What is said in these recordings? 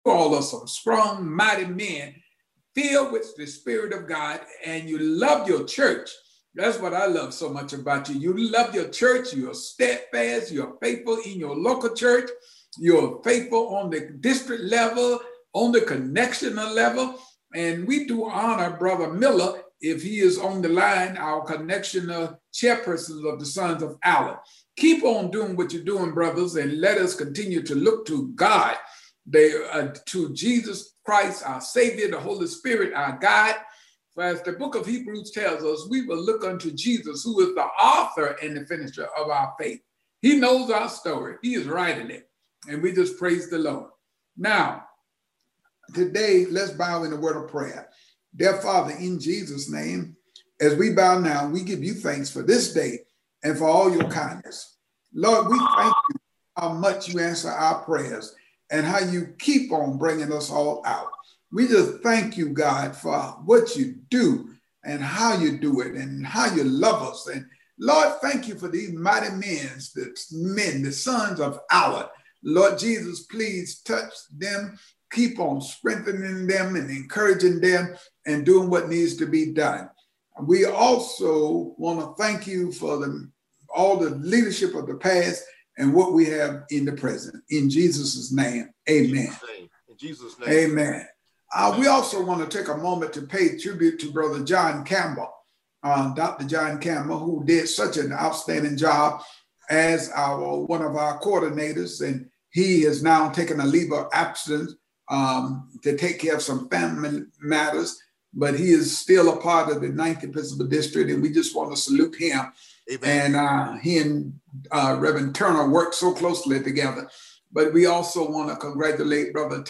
all are some strong, mighty men filled with the Spirit of God, and you love your church. That's what I love so much about you. You love your church. You're steadfast. You're faithful in your local church. You're faithful on the district level, on the connectional level. And we do honor Brother Miller if he is on the line, our connectional chairperson of the Sons of Allah. Keep on doing what you're doing, brothers, and let us continue to look to God, to Jesus Christ, our Savior, the Holy Spirit, our God. For as the book of Hebrews tells us, we will look unto Jesus, who is the author and the finisher of our faith. He knows our story. He is writing it. And we just praise the Lord. Now, today, let's bow in a word of prayer. Dear Father, in Jesus' name, as we bow now, we give you thanks for this day and for all your kindness. Lord, we thank you how much you answer our prayers and how you keep on bringing us all out. We just thank you, God, for what you do and how you do it and how you love us. And Lord, thank you for these mighty men, the sons of Allah. Lord Jesus, please touch them. Keep on strengthening them and encouraging them and doing what needs to be done. We also want to thank you for all the leadership of the past and what we have in the present. In Jesus' name, amen. In Jesus' name. Amen. We also want to take a moment to pay tribute to Brother John Campbell, Dr. John Campbell, who did such an outstanding job as one of our coordinators, and he is now taking a leave of absence to take care of some family matters, but he is still a part of the 9th Episcopal District, and we just want to salute him. Amen. And he and Reverend Turner worked so closely together. But we also want to congratulate Brother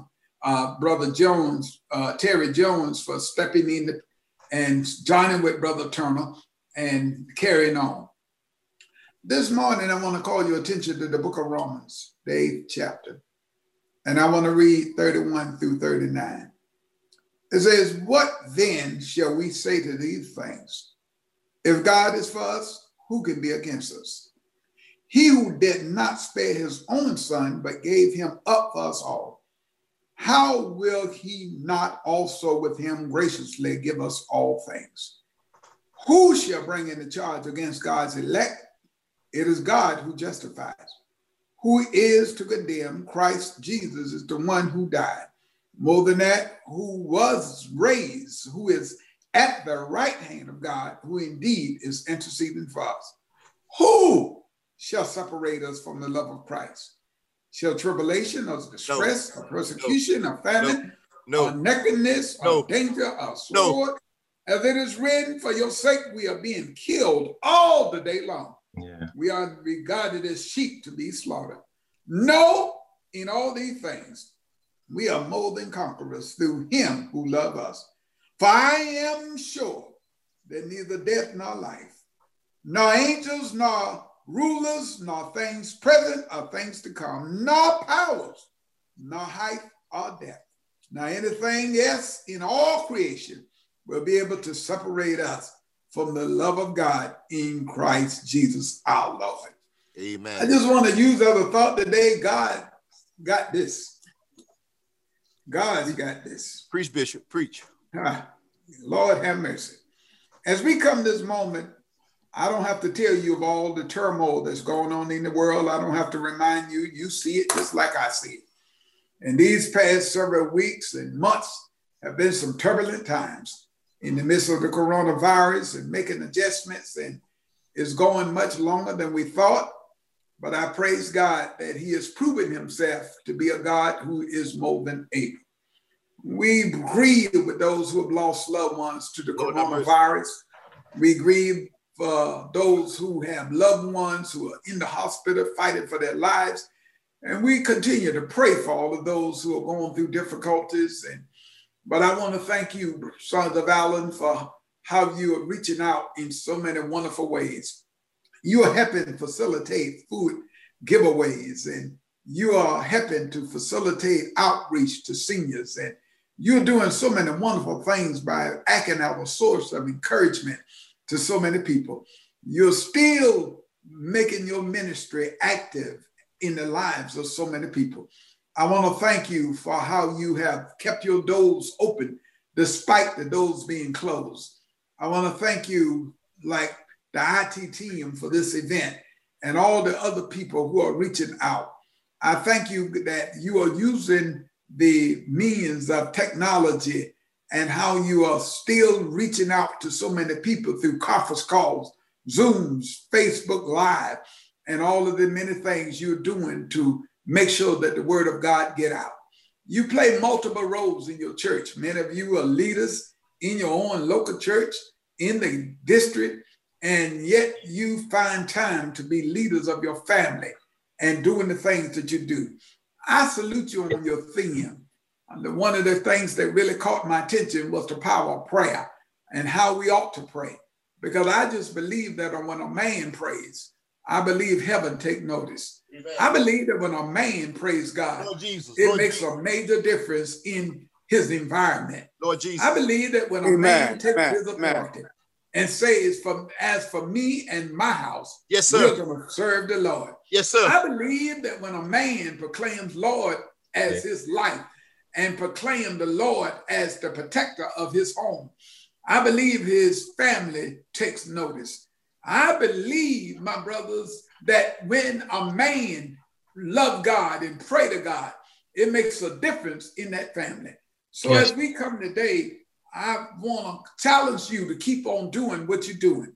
Jones, Terry Jones, for stepping in and joining with Brother Turner and carrying on. This morning, I want to call your attention to the book of Romans, the 8th chapter. And I want to read 31 through 39. It says, what then shall we say to these things? If God is for us, who can be against us? He who did not spare his own son, but gave him up for us all, how will he not also with him graciously give us all things? Who shall bring in the charge against God's elect? It is God who justifies. Who is to condemn? Christ Jesus is the one who died. More than that, who was raised, who is at the right hand of God, who indeed is interceding for us. Who shall separate us from the love of Christ? Shall tribulation or distress or persecution or famine or nakedness or danger or sword? As it is written, for your sake we are being killed all the day long. Yeah. We are regarded as sheep to be slaughtered. No, in all these things, we are more than conquerors through him who loved us. For I am sure that neither death nor life, nor angels, nor rulers, nor things present or things to come, nor powers, nor height or depth, nor anything else in all creation will be able to separate us from the love of God in Christ Jesus our Lord. Amen. I just want to use other thought today. God got this. God's got this. Preach, Bishop, preach. Lord have mercy. As we come this moment, I don't have to tell you of all the turmoil that's going on in the world. I don't have to remind you. You see it just like I see it. And these past several weeks and months have been some turbulent times in the midst of the coronavirus and making adjustments, and it's going much longer than we thought. But I praise God that he has proven himself to be a God who is more than able. We grieve with those who have lost loved ones to the coronavirus. We grieve for those who have loved ones who are in the hospital fighting for their lives. And we continue to pray for all of those who are going through difficulties. But I want to thank you, Sons of Allen, for how you are reaching out in so many wonderful ways. You are helping facilitate food giveaways, and you are helping to facilitate outreach to seniors. And you're doing so many wonderful things by acting as a source of encouragement to so many people. You're still making your ministry active in the lives of so many people. I want to thank you for how you have kept your doors open despite the doors being closed. I want to thank you, like the IT team, for this event and all the other people who are reaching out. I thank you that you are using the means of technology and how you are still reaching out to so many people through conference calls, Zooms, Facebook Live, and all of the many things you're doing to make sure that the word of God get out. You play multiple roles in your church. Many of you are leaders in your own local church, in the district, and yet you find time to be leaders of your family and doing the things that you do. I salute you on your theme. One of the things that really caught my attention was the power of prayer and how we ought to pray. Because I just believe that when a man prays, I believe heaven take notice. Amen. I believe that when a man prays God, it makes a major difference in his environment. Lord Jesus. I believe that when a man takes his authority and says, as for me and my house, yes, sir, we're going to serve the Lord. Yes, sir. I believe that when a man proclaims Lord as his life and proclaim the Lord as the protector of his home, I believe his family takes notice. I believe, my brothers, that when a man loves God and pray to God, it makes a difference in that family. So as we come today, I want to challenge you to keep on doing what you're doing.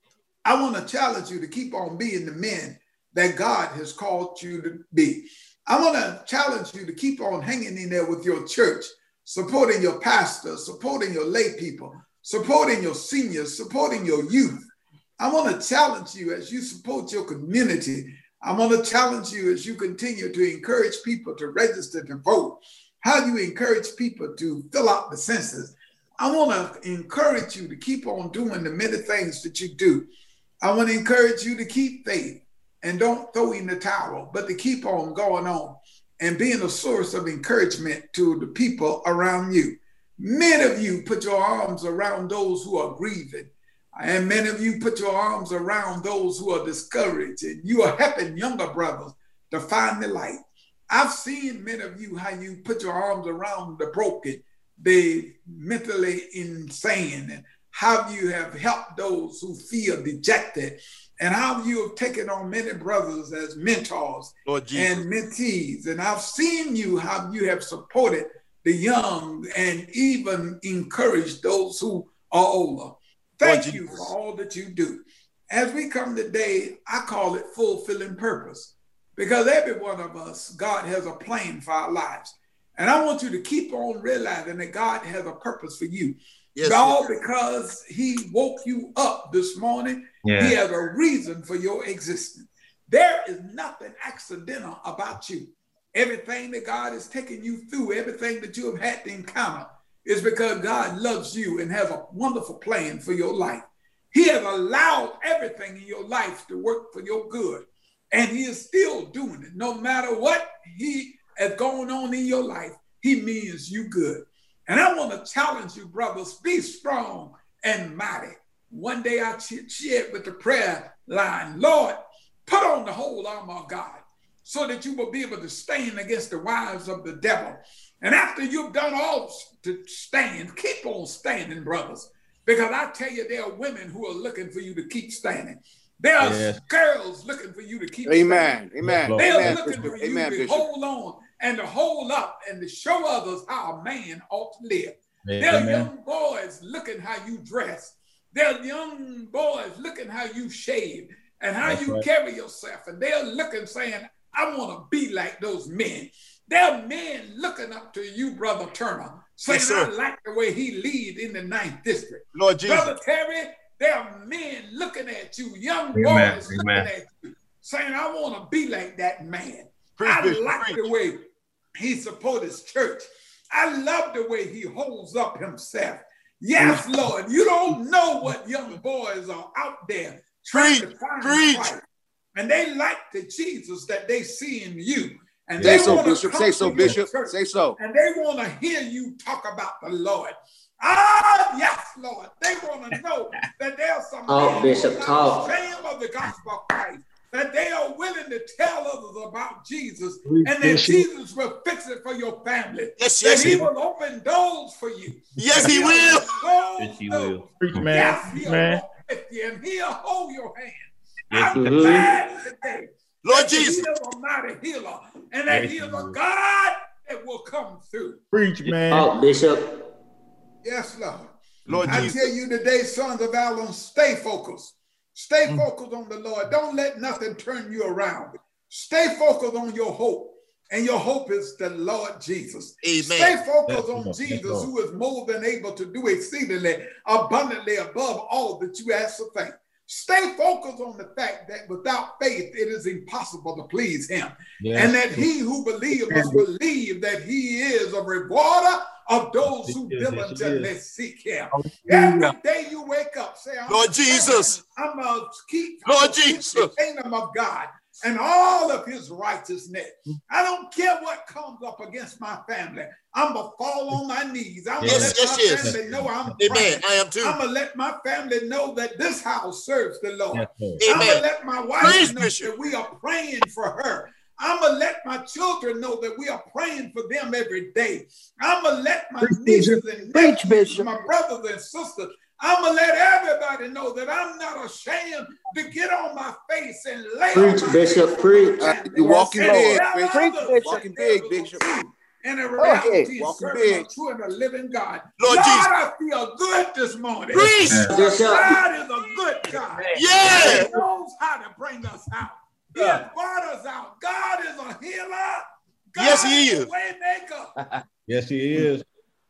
I want to challenge you to keep on being the men that God has called you to be. I want to challenge you to keep on hanging in there with your church, supporting your pastor, supporting your lay people, supporting your seniors, supporting your youth. I want to challenge you as you support your community. I want to challenge you as you continue to encourage people to register to vote, how you encourage people to fill out the census. I want to encourage you to keep on doing the many things that you do. I want to encourage you to keep faith and don't throw in the towel, but to keep on going on and being a source of encouragement to the people around you. Many of you put your arms around those who are grieving. And many of you put your arms around those who are discouraged, and you are helping younger brothers to find the light. I've seen many of you, how you put your arms around the broken, the mentally insane, and how you have helped those who feel dejected, and how you have taken on many brothers as mentors and mentees. And I've seen you, how you have supported the young and even encouraged those who are older. Thank you for all that you do. As we come today, I call it fulfilling purpose, because every one of us, God has a plan for our lives. And I want you to keep on realizing that God has a purpose for you. Yes, all because he woke you up this morning. Yeah. He has a reason for your existence. There is nothing accidental about you. Everything that God is taking you through, everything that you have had to encounter, is because God loves you and has a wonderful plan for your life. He has allowed everything in your life to work for your good. And he is still doing it. No matter what he has going on in your life, he means you good. And I want to challenge you, brothers, be strong and mighty. One day I shared with the prayer line, Lord, put on the whole armor of God so that you will be able to stand against the wiles of the devil. And after you've done all to stand, keep on standing, brothers, because I tell you, there are women who are looking for you to keep standing. There are girls looking for you to keep standing. Amen. They are looking for you to hold on and to hold up and to show others how a man ought to live. There are young boys looking how you dress. There are young boys looking how you shave and how you carry yourself. And they're looking, saying, I want to be like those men. There are men looking up to you, Brother Turner, saying, I like the way he leads in the 9th district. Lord Jesus. Brother Terry, there are men looking at you, young boys looking at you, saying, I want to be like that man. I like the way he supports his church. I love the way he holds up himself. Yes, Lord, you don't know what young boys are out there trying to find Christ. And they like the Jesus that they see in you. And they want to say so, Bishop. Say so. And they want to hear you talk about the Lord. Ah, yes, Lord. They want to know that there's some Bishop, talk. Fame of the gospel of Christ. that they are willing to tell others about Jesus, and that Jesus will fix it for your family. Yes, that he will open doors for you. Yes, he will. Yes, he will. Preach, man. Yes, he'll man. walk with you, and he'll hold your hand. Yes, I'm glad today. Lord that Jesus. He is a mighty healer, and that he is a God that will come through. Preach, man. Oh, Bishop. Yes, Lord. Lord I Jesus. tell you today, sons of Allen, stay focused. Stay focused on the Lord. Don't let nothing turn you around. Stay focused on your hope. And your hope is the Lord Jesus. Amen. Stay focused on Yes, Jesus, Lord. who is more than able to do exceedingly abundantly above all that you ask or think. Stay focused on the fact that without faith, it is impossible to please him. Yes. And that he who believes must believe that he is a rewarder of those who Yes, diligently seek him. Hallelujah. Every day you wake up, say, Lord Jesus. I'm going to keep Lord seek Jesus. the kingdom of God and all of his righteousness. I don't care what comes up against my family. I'm going to fall on my knees. I'm going to Yes, let my yes. family know I'm Amen. praying. I am too. I'm going to let my family know that this house serves the Lord. Yes, Lord. I'm going Amen. to let my wife Praise know Bishop. that we are praying for her. I'm going to let my children know that we are praying for them every day. I'm going to let my nieces and nephews, my brothers and sisters, I'm going to let everybody know that I'm not ashamed to get on my face and lay Preach, on my Bishop, face preach. for my family. You're walking And big, tell Bishop. others Walking that there big, is a Bishop. true and a reality Walking serving a big. true and a living God. Lord Lord, Jesus. I feel good this morning. Preach. Bishop. God is a good God. Yeah. He knows how to bring us out. He has brought us out. God is a healer. God Yes, he is is. a way maker. Yes, he is.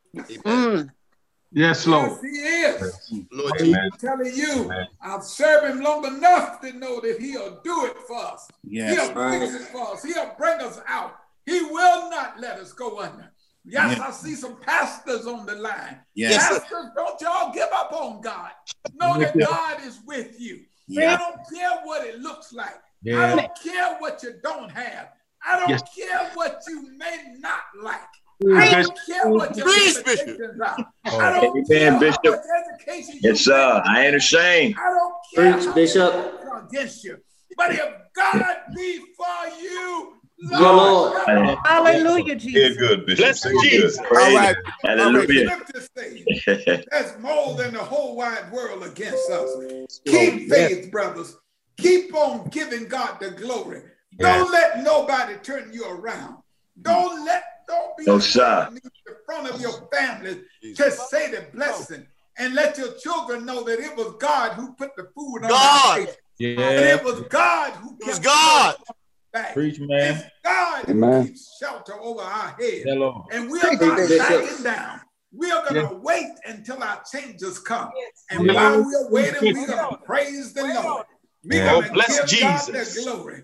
Yes, Lord. Yes, he is. Lord Jesus. I'm telling you, I've served him long enough to know that he'll do it for us. He'll fix it for us. He'll bring us out. He will not let us go under. Yes, I see some pastors on the line. Yes, sir. Pastors, don't y'all give up on God. Know that God is with you. I don't care what it looks like. Yeah. I don't care what you don't have. I don't care what you may not like. I don't care what your Preach, limitations are. Oh, I don't amen, care how Bishop. much education you Yes, sir. I ain't ashamed. I don't care Preach, how Bishop. many people are against you. But if God be for you, Lord. Hallelujah, Jesus. Good, Bishop. Bless Say good. Jesus. All Praise right. him. Hallelujah. Scripture says there's more than the whole wide world against us. Keep faith, brothers. Keep on giving God the glory. Don't let nobody turn you around. Don't be No, sir. in front of your family to say the blessing and let your children know that it was God who put the food on God. our table. Yeah. And it was God who It was kept God. us back. Preach, man. It's God Amen. who keeps shelter over our head. Yeah, Lord. And we are not Bishop. backing down. We are going to wait until our changes come. And Yeah. while we are waiting, we're going to praise the Lord. We're Yeah. going to bless give God Jesus. the glory.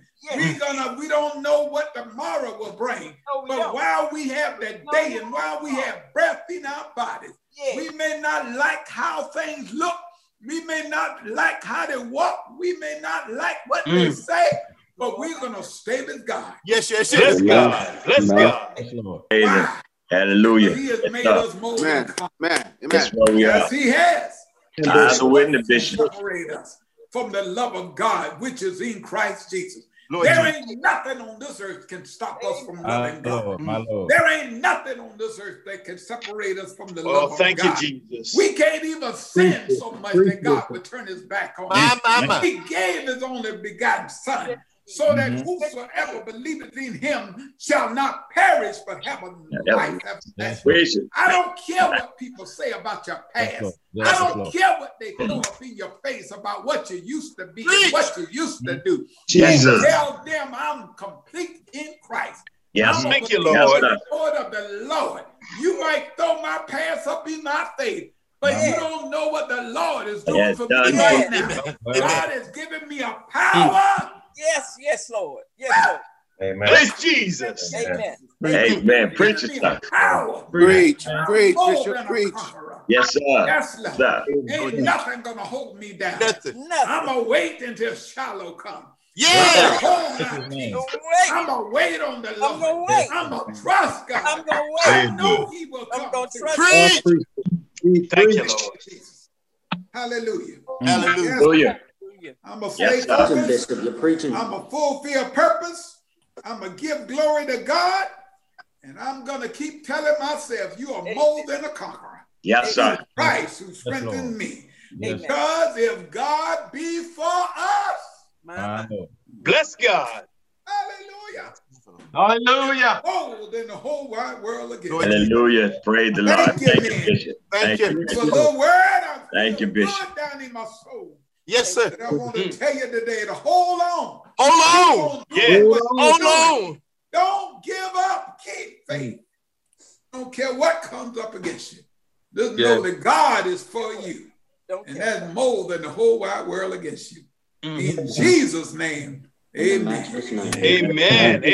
We don't know what tomorrow will bring. But while we have that day and while we have breath in our bodies, we may not like how things look. We may not like how they walk. We may not like what they say. But we're going to stay with God. Yes, yes, Bless yes. God. Bless Amen. God. Yes, Lord. Praise him. Why? Hallelujah. He has made Yes, us more than Amen. conquerors. Amen. That's Amen. where we are. Yes, he has. Eyes are witness, Bishop. Separate us from the love of God, which is in Christ Jesus. Lord There Jesus. ain't nothing on this earth can stop us from My loving God. Lord. My Lord. There ain't nothing on this earth that can separate us from the Oh, love of thank you, God. Jesus. We can't even sin so much that God would turn his back on us. My. He gave his only begotten son so that Mhm. whosoever believeth in him shall not perish but have a Yeah, life Yes, everlasting. Praise him. I don't care what people say about your Yes, past. Lord. I Yes, don't Lord. care what they throw up in your face about what you used to be and Preach. what you used to do. Jesus. Tell them I'm complete in Christ. Yes, I'm sir. Thank you, believe Lord. the report of the Lord. You might throw my past up in my face, but you don't know what the Lord is doing Yes, for done. me right Amen. now. Amen. God has given me a power. Yes, Lord. Yes, Lord. Amen. Bless Jesus. Amen. Amen. Preach Given it, me a sir. power. Preach. I'm Preach, more Bishop. than a Preach. conqueror. Yes, sir. Yes, Lord. Sir. Ain't nothing gonna hold me down. Nothing. I'm gonna wait until Shiloh comes. I'm Yeah. gonna hold my peace. Wait. I'm gonna wait on the I'm gonna Lord. wait. I'm gonna trust God. I'm gonna I wait. know He will I'm come gonna through. trust Preach. Thank you, Lord. Jesus. Hallelujah. Hallelujah. Yes, Hallelujah. Hallelujah. I'm going to Yes, stay sir. Preaching, focused. Bishop. You're preaching. I'm going to fulfill purpose. I'm going to give glory to God. And I'm going to keep telling myself, you are more than a conqueror. Yes, sir. It's Christ who strengthened Lord. me. Yes. Because if God be for us, My Lord. Bless God. hallelujah, Hallelujah. more than the whole wide world against me. Hallelujah. Praise the Lord. Thank you, Thank you, man. Bishop. Thank you. It's a little word I Thank feel you, Bishop. good down in my soul. Yes, sir. And I want to tell you today to hold on. Hold on. Keep on doing what you're Hold doing. on. Don't give up. Keep faith. Don't care what comes up against you. Just know that God is for you. Don't And care. that's more than the whole wide world against you. Mhm. In Jesus' name, In the amen. matchless name. Amen.